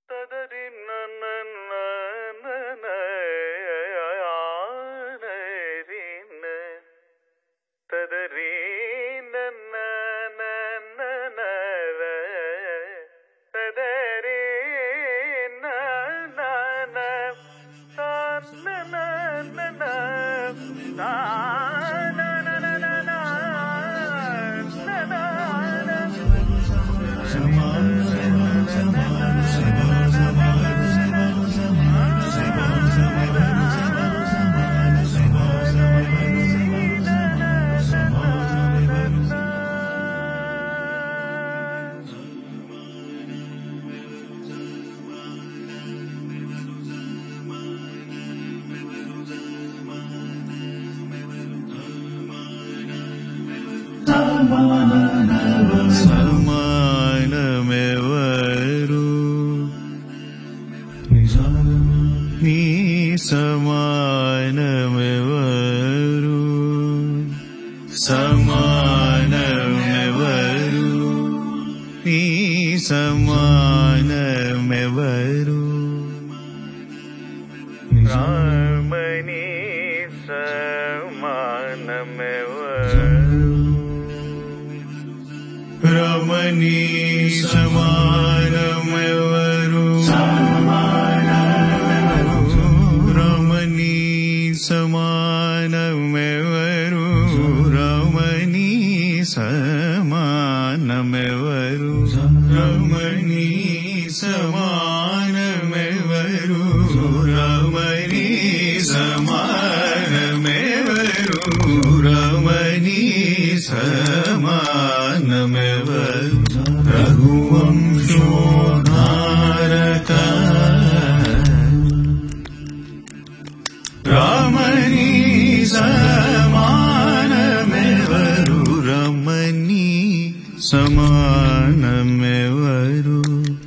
సమానమెవరు నీ సమానమెవరు సమానమెవరు నీ సమానమెవరు రామని సమానమెవరు రమణీ సమానమెవరు రమణీ సమానమెవరు రమణీ సమానమెవరు రమణీ సమానమెవరు రమణీ సమానమెవరు రమణీ సమానమెవరు రఘువంశోద్ధారక రమణీ సమానమెవరు రమణీ సమానమెవరు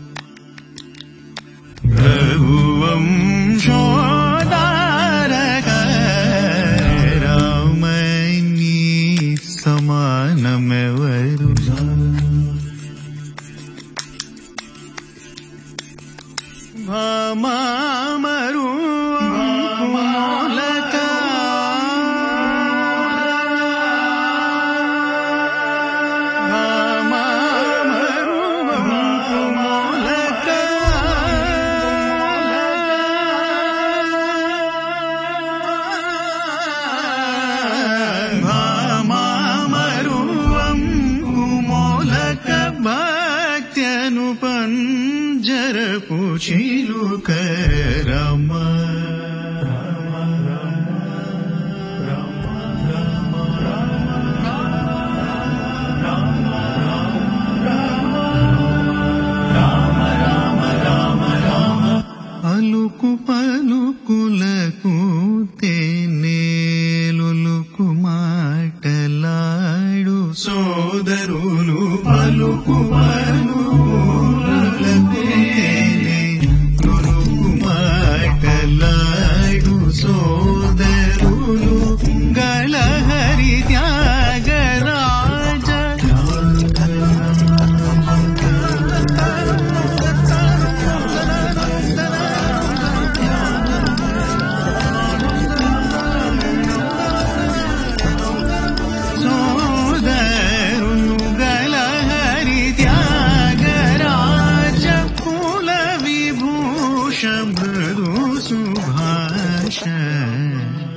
రఘువంశోద్ధారక రమణీ సమానమెవరు భామామరు మూలక భామామరు మూలక భామామరు మూలక భక్త్యనుపన్ జరపు చిలుక రమ అలుకు పలుకులకు తేనేలుకు మాటలాడు సోదరులు పలుకు పలుకులకు తేనేలుకు మాటలాడు సోదరులు గళహరి త్యాగరాజ మృదు సుభాష